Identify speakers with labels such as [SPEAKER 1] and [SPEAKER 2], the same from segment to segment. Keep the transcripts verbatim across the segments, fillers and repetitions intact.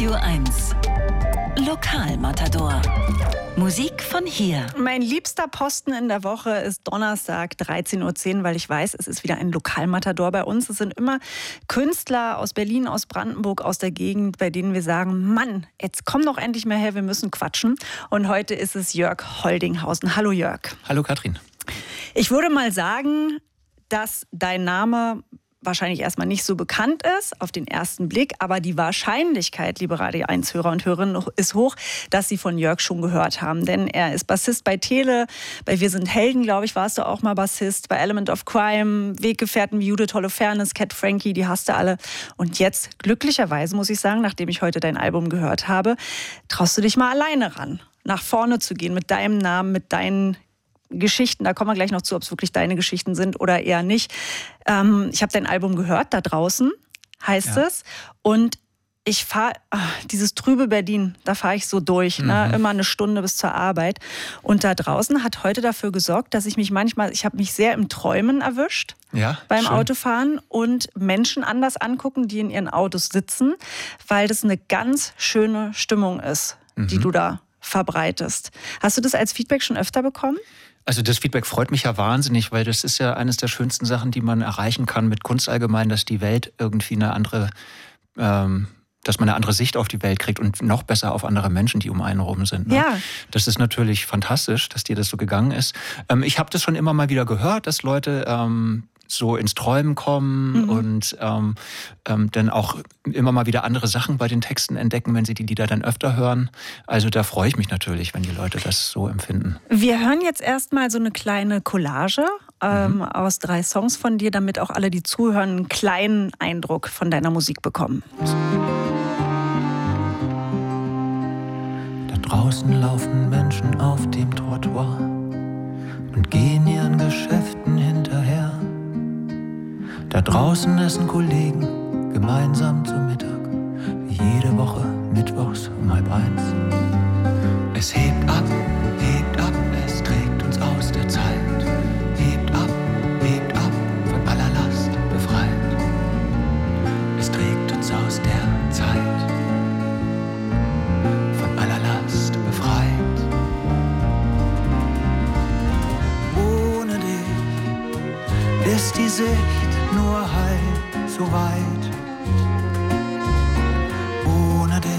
[SPEAKER 1] Radio eins. Lokalmatador. Musik von hier.
[SPEAKER 2] Mein liebster Posten in der Woche ist Donnerstag dreizehn Uhr zehn, weil ich weiß, es ist wieder ein Lokalmatador bei uns. Es sind immer Künstler aus Berlin, aus Brandenburg, aus der Gegend, bei denen wir sagen, Mann, jetzt komm doch endlich mal her, wir müssen quatschen. Und heute ist es Jörg Holdinghausen. Hallo Jörg.
[SPEAKER 3] Hallo Katrin.
[SPEAKER 2] Ich würde mal sagen, dass dein Name wahrscheinlich erstmal nicht so bekannt ist auf den ersten Blick, aber die Wahrscheinlichkeit, liebe Radio eins Hörer und Hörerinnen, ist hoch, dass Sie von Jörg schon gehört haben. Denn er ist Bassist bei Tele, bei Wir sind Helden, glaube ich, warst du auch mal Bassist, bei Element of Crime, Weggefährten wie Judith Holofernes, Cat Frankie, die hast du alle. Und jetzt, glücklicherweise, muss ich sagen, nachdem ich heute dein Album gehört habe, traust du dich mal alleine ran, nach vorne zu gehen mit deinem Namen, mit deinen Geschichten, da kommen wir gleich noch zu, ob es wirklich deine Geschichten sind oder eher nicht. Ähm, ich habe dein Album gehört, da draußen heißt ja. es. Und ich fahre, dieses trübe Berlin, da fahre ich so durch, mhm. ne? Immer eine Stunde bis zur Arbeit. Und da draußen hat heute dafür gesorgt, dass ich mich manchmal, ich habe mich sehr im Träumen erwischt
[SPEAKER 3] ja,
[SPEAKER 2] beim
[SPEAKER 3] schön.
[SPEAKER 2] Autofahren und Menschen anders angucken, die in ihren Autos sitzen, weil das eine ganz schöne Stimmung ist, mhm. die du da verbreitest. Hast du das als Feedback schon öfter bekommen?
[SPEAKER 3] Also das Feedback freut mich ja wahnsinnig, weil das ist ja eines der schönsten Sachen, die man erreichen kann mit Kunst allgemein, dass die Welt irgendwie eine andere, ähm, dass man eine andere Sicht auf die Welt kriegt und noch besser auf andere Menschen, die um einen herum sind. Ne?
[SPEAKER 2] Ja.
[SPEAKER 3] Das ist natürlich fantastisch, dass dir das so gegangen ist. Ähm, ich habe das schon immer mal wieder gehört, dass Leute ähm, so ins Träumen kommen mhm. und ähm, ähm, dann auch immer mal wieder andere Sachen bei den Texten entdecken, wenn sie die Lieder dann öfter hören. Also da freue ich mich natürlich, wenn die Leute das so empfinden.
[SPEAKER 2] Wir hören jetzt erstmal so eine kleine Collage ähm,
[SPEAKER 3] mhm.
[SPEAKER 2] aus drei Songs von dir, damit auch alle, die zuhören, einen kleinen Eindruck von deiner Musik bekommen.
[SPEAKER 4] Da draußen laufen Menschen auf dem Trottoir und gehen ihren Geschäften hinterher. Da draußen essen Kollegen gemeinsam zu Mittag, wie jede Woche mittwochs um halb eins. Es hebt ab, hebt ab, es trägt uns aus der Zeit. Hebt ab, hebt ab, von aller Last befreit. Es trägt uns aus der Zeit, von aller Last befreit. Ohne dich ist die Sicht nur halb so weit. Ohne dich,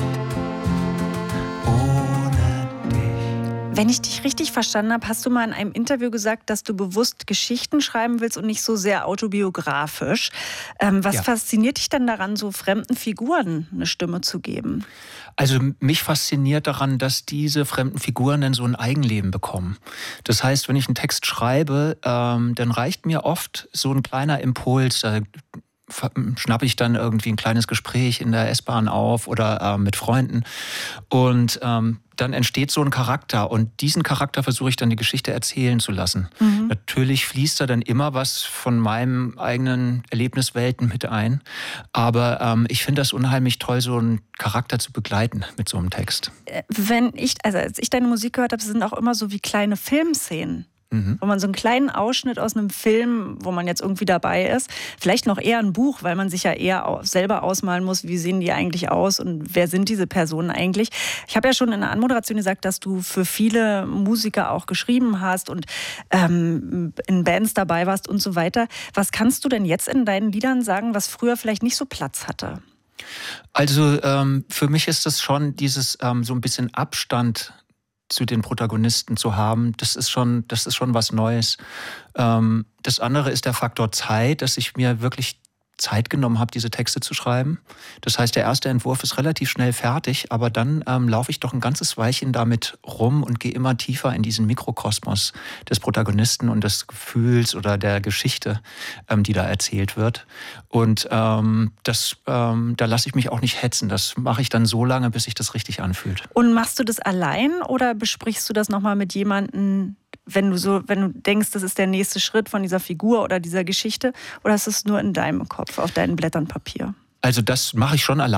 [SPEAKER 4] ohne dich.
[SPEAKER 2] Wenn ich dich richtig verstanden habe, hast du mal in einem Interview gesagt, dass du bewusst Geschichten schreiben willst und nicht so sehr autobiografisch. Ähm, was
[SPEAKER 3] ja.
[SPEAKER 2] fasziniert dich denn daran, so fremden Figuren eine Stimme zu geben?
[SPEAKER 3] Also mich fasziniert daran, dass diese fremden Figuren dann so ein Eigenleben bekommen. Das heißt, wenn ich einen Text schreibe, ähm, dann reicht mir oft so ein kleiner Impuls. Da schnappe ich dann irgendwie ein kleines Gespräch in der S-Bahn auf oder äh, mit Freunden. Und ähm, dann entsteht so ein Charakter. Und diesen Charakter versuche ich dann die Geschichte erzählen zu lassen. Mhm. Natürlich fließt da dann immer was von meinem eigenen Erlebniswelten mit ein. Aber ähm, ich finde das unheimlich toll, so einen Charakter zu begleiten mit so einem Text.
[SPEAKER 2] Wenn ich, also als ich deine Musik gehört habe, sind auch immer so wie kleine Filmszenen. Mhm. Wo man so einen kleinen Ausschnitt aus einem Film, wo man jetzt irgendwie dabei ist, vielleicht noch eher ein Buch, weil man sich ja eher selber ausmalen muss, wie sehen die eigentlich aus und wer sind diese Personen eigentlich. Ich habe ja schon in der Anmoderation gesagt, dass du für viele Musiker auch geschrieben hast und ähm, in Bands dabei warst und so weiter. Was kannst du denn jetzt in deinen Liedern sagen, was früher vielleicht nicht so Platz hatte?
[SPEAKER 3] Also ähm, für mich ist das schon dieses ähm, so ein bisschen Abstand zu den Protagonisten zu haben, das ist schon, das ist schon was Neues. Ähm, das andere ist der Faktor Zeit, dass ich mir wirklich Zeit genommen habe, diese Texte zu schreiben. Das heißt, der erste Entwurf ist relativ schnell fertig, aber dann ähm, laufe ich doch ein ganzes Weilchen damit rum und gehe immer tiefer in diesen Mikrokosmos des Protagonisten und des Gefühls oder der Geschichte, ähm, die da erzählt wird. Und ähm, das, ähm, da lasse ich mich auch nicht hetzen. Das mache ich dann so lange, bis sich das richtig anfühlt.
[SPEAKER 2] Und machst du das allein oder besprichst du das nochmal mit jemandem, wenn du so, wenn du denkst, das ist der nächste Schritt von dieser Figur oder dieser Geschichte, oder ist es nur in deinem Kopf, auf deinen Blättern Papier?
[SPEAKER 3] Also das mache ich schon alleine.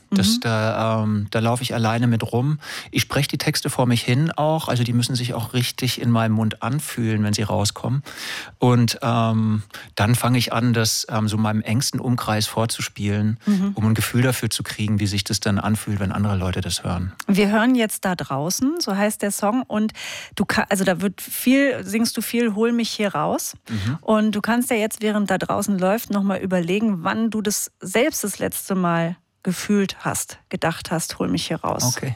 [SPEAKER 3] Das,
[SPEAKER 2] Mhm.
[SPEAKER 3] Da, ähm, da laufe ich alleine mit rum. Ich spreche die Texte vor mich hin auch. Also die müssen sich auch richtig in meinem Mund anfühlen, wenn sie rauskommen. Und ähm, dann fange ich an, das ähm, so meinem engsten Umkreis vorzuspielen,
[SPEAKER 2] Mhm.
[SPEAKER 3] um ein Gefühl dafür zu kriegen, wie sich das dann anfühlt, wenn andere Leute das hören.
[SPEAKER 2] Wir hören jetzt da draußen, so heißt der Song, und du kann, also da wird viel, singst du viel, hol mich hier raus.
[SPEAKER 3] Mhm.
[SPEAKER 2] Und du kannst ja jetzt, während da draußen läuft, nochmal überlegen, wann du das selbst das letzte Mal gefühlt hast, gedacht hast, hol mich hier raus.
[SPEAKER 3] Okay.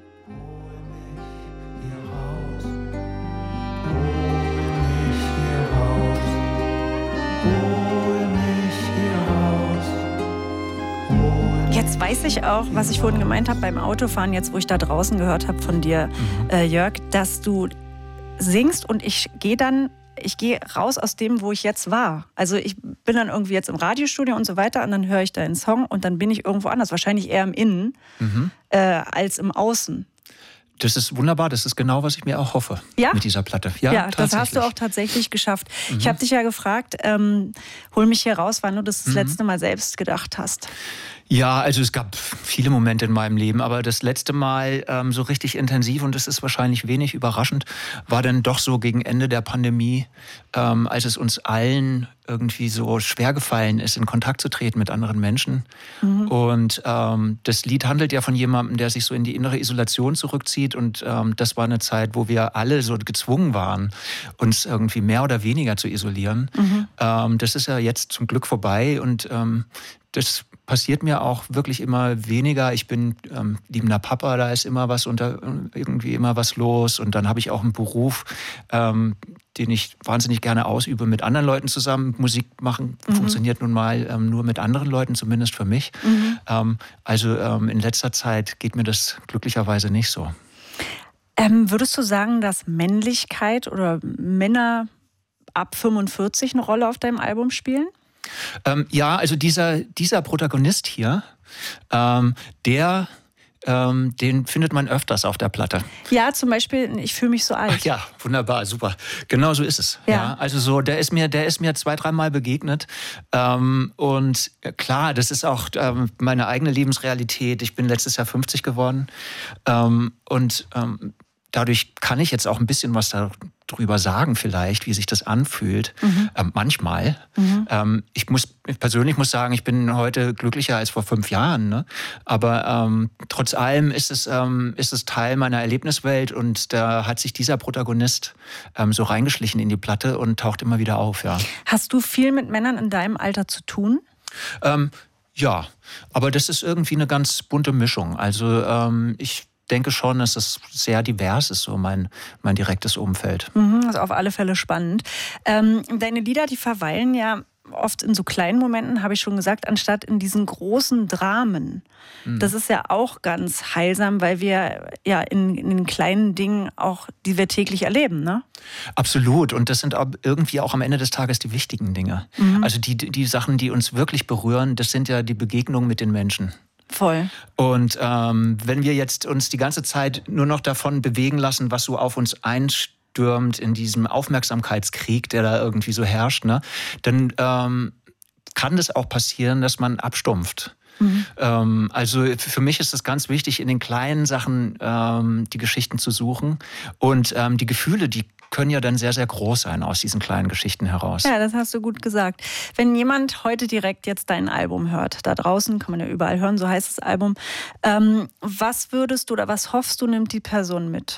[SPEAKER 2] Jetzt weiß ich auch, was ich vorhin gemeint habe beim Autofahren, jetzt wo ich da draußen gehört habe von dir,
[SPEAKER 3] Mhm.
[SPEAKER 2] äh, Jörg, dass du singst und ich gehe dann, ich gehe raus aus dem, wo ich jetzt war. Also ich bin dann irgendwie jetzt im Radiostudio und so weiter und dann höre ich deinen Song und dann bin ich irgendwo anders, wahrscheinlich eher im Innen
[SPEAKER 3] Mhm.
[SPEAKER 2] äh, als im Außen.
[SPEAKER 3] Das ist wunderbar, das ist genau, was ich mir auch hoffe
[SPEAKER 2] Ja?
[SPEAKER 3] mit dieser Platte.
[SPEAKER 2] Ja, das hast du auch tatsächlich geschafft.
[SPEAKER 3] Mhm.
[SPEAKER 2] Ich habe dich ja gefragt, ähm, hol mich hier raus, wann du das, das
[SPEAKER 3] Mhm.
[SPEAKER 2] letzte Mal selbst gedacht hast.
[SPEAKER 3] Ja, also es gab viele Momente in meinem Leben, aber das letzte Mal ähm, so richtig intensiv, und das ist wahrscheinlich wenig überraschend, war dann doch so gegen Ende der Pandemie, ähm, als es uns allen irgendwie so schwer gefallen ist, in Kontakt zu treten mit anderen Menschen.
[SPEAKER 2] Mhm.
[SPEAKER 3] Und ähm, das Lied handelt ja von jemandem, der sich so in die innere Isolation zurückzieht, und ähm, das war eine Zeit, wo wir alle so gezwungen waren, uns irgendwie mehr oder weniger zu isolieren.
[SPEAKER 2] Mhm.
[SPEAKER 3] Ähm, das ist ja jetzt zum Glück vorbei, und ähm, das passiert mir auch wirklich immer weniger. Ich bin ähm, liebender Papa, da ist immer was unter, irgendwie immer was los. Und dann habe ich auch einen Beruf, ähm, den ich wahnsinnig gerne ausübe, mit anderen Leuten zusammen. Musik machen
[SPEAKER 2] Mhm.
[SPEAKER 3] funktioniert nun mal ähm, nur mit anderen Leuten, zumindest für mich.
[SPEAKER 2] Mhm.
[SPEAKER 3] Ähm, also ähm, in letzter Zeit geht mir das glücklicherweise nicht so.
[SPEAKER 2] Ähm, würdest du sagen, dass Männlichkeit oder Männer ab fünfundvierzig eine Rolle auf deinem Album spielen?
[SPEAKER 3] Ähm, ja, also dieser, dieser Protagonist hier, ähm, der, ähm, den findet man öfters auf der Platte.
[SPEAKER 2] Ja, zum Beispiel, ich fühle mich so alt.
[SPEAKER 3] Ach ja, wunderbar, super. Genau so ist es.
[SPEAKER 2] Ja.
[SPEAKER 3] Ja. Also so, der ist mir, der ist mir zwei, dreimal begegnet. Ähm, und klar, das ist auch ähm, meine eigene Lebensrealität. Ich bin letztes Jahr fünfzig geworden. Ähm, und ähm, dadurch kann ich jetzt auch ein bisschen was darüber sagen vielleicht, wie sich das anfühlt.
[SPEAKER 2] Mhm.
[SPEAKER 3] Ähm, manchmal.
[SPEAKER 2] Mhm.
[SPEAKER 3] Ähm, ich muss ich persönlich muss sagen, ich bin heute glücklicher als vor fünf Jahren. Ne? Aber ähm, trotz allem ist es, ähm, ist es Teil meiner Erlebniswelt, und da hat sich dieser Protagonist ähm, so reingeschlichen in die Platte und taucht immer wieder auf. Ja.
[SPEAKER 2] Hast du viel mit Männern in deinem Alter zu tun?
[SPEAKER 3] Ähm, ja, aber das ist irgendwie eine ganz bunte Mischung. Also ähm, ich denke schon, dass es sehr divers ist, so mein, mein direktes Umfeld.
[SPEAKER 2] Mhm, also auf alle Fälle spannend. Ähm, deine Lieder, die verweilen ja oft in so kleinen Momenten, habe ich schon gesagt, anstatt in diesen großen Dramen.
[SPEAKER 3] Mhm.
[SPEAKER 2] Das ist ja auch ganz heilsam, weil wir ja in, in den kleinen Dingen auch, die wir täglich erleben, ne?
[SPEAKER 3] Absolut. Und das sind auch irgendwie auch am Ende des Tages die wichtigen Dinge.
[SPEAKER 2] Mhm.
[SPEAKER 3] Also die, die Sachen, die uns wirklich berühren, das sind ja die Begegnungen mit den Menschen.
[SPEAKER 2] Voll.
[SPEAKER 3] Und ähm, wenn wir jetzt uns die ganze Zeit nur noch davon bewegen lassen, was so auf uns einstürmt in diesem Aufmerksamkeitskrieg, der da irgendwie so herrscht, ne, dann ähm, kann das auch passieren, dass man abstumpft. Mhm. Ähm, also für mich ist es ganz wichtig, in den kleinen Sachen ähm, die Geschichten zu suchen. Und ähm, die Gefühle, die können ja dann sehr, sehr groß sein aus diesen kleinen Geschichten heraus.
[SPEAKER 2] Ja, das hast du gut gesagt. Wenn jemand heute direkt jetzt dein Album hört, da draußen kann man ja überall hören, so heißt das Album, ähm, was würdest du oder was hoffst du, nimmt die Person mit?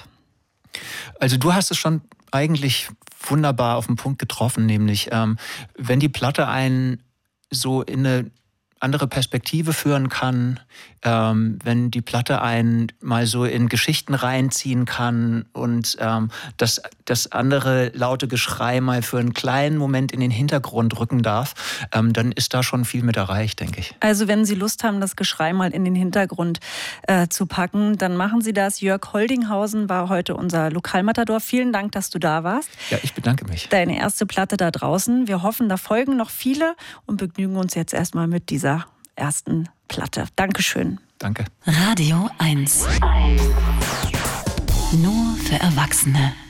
[SPEAKER 3] Also du hast es schon eigentlich wunderbar auf den Punkt getroffen, nämlich ähm, wenn die Platte einen so in eine andere Perspektive führen kann, ähm, wenn die Platte einen mal so in Geschichten reinziehen kann und ähm, das, das andere laute Geschrei mal für einen kleinen Moment in den Hintergrund rücken darf, ähm, dann ist da schon viel mit erreicht, denke ich.
[SPEAKER 2] Also wenn Sie Lust haben, das Geschrei mal in den Hintergrund äh, zu packen, dann machen Sie das. Jörg Holdinghausen war heute unser Lokalmatador. Vielen Dank, dass du da warst.
[SPEAKER 3] Ja, ich bedanke mich.
[SPEAKER 2] Deine erste Platte da draußen. Wir hoffen, da folgen noch viele und begnügen uns jetzt erstmal mit dieser ersten Platte. Dankeschön.
[SPEAKER 3] Danke.
[SPEAKER 1] Radio eins. Nur für Erwachsene.